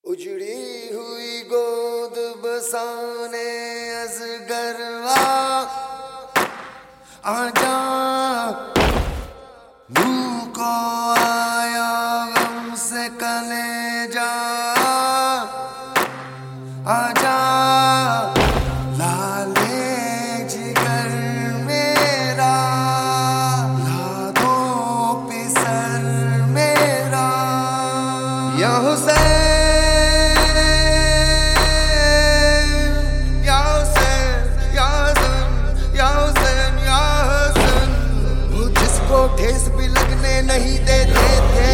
उजड़ी हुई गोद बसाने अजगरवा आजा मुँह को आया गम से कलेजा आजा लाले जिगर मेरा यादों पे सर मेरा या हुसैन ठेस भी लगने नहीं देते थे।